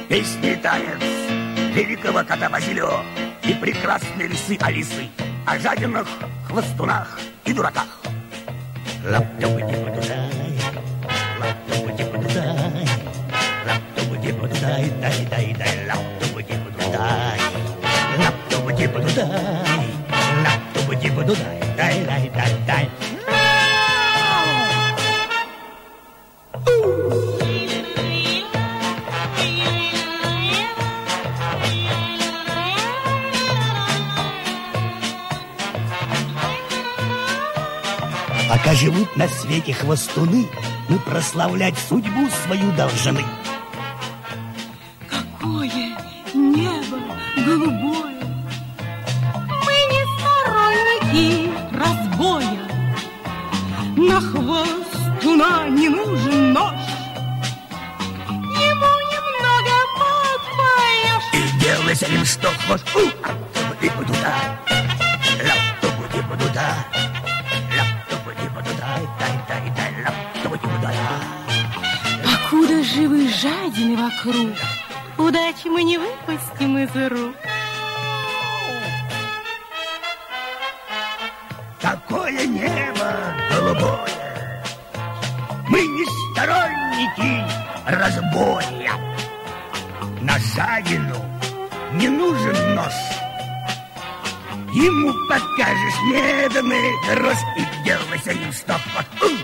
Песни и танец великого кота Базилио и прекрасной лисы Алисы о жадинах, хвостунах и дураках. Лап-тупа-типа-дудай, лап-тупа-типа-дудай, лап-тупа-типа-дудай, дай-дай-дай, лап-тупа-типа-дудай, лап-тупа-типа-дудай, лап-тупа-типа-дудай, дай-дай-дай-дай. Пока живут на свете хвостуны, мы прославлять судьбу свою должны. Какое небо голубое! Мы не сторонники разбоя. На хвостуна не нужен нож. Ему немного подпоешь. И делай с ним что хвост. Лап-тупа-типа-дуда, лап-тупа-типа-дуда. Покуда живы жадины вокруг, удачи мы не выпустим из рук. Такое небо голубое, мы не сторонники разбоя. На жадину не нужен нож. Ему покажешь медный рожь и делай с ним что хочешь.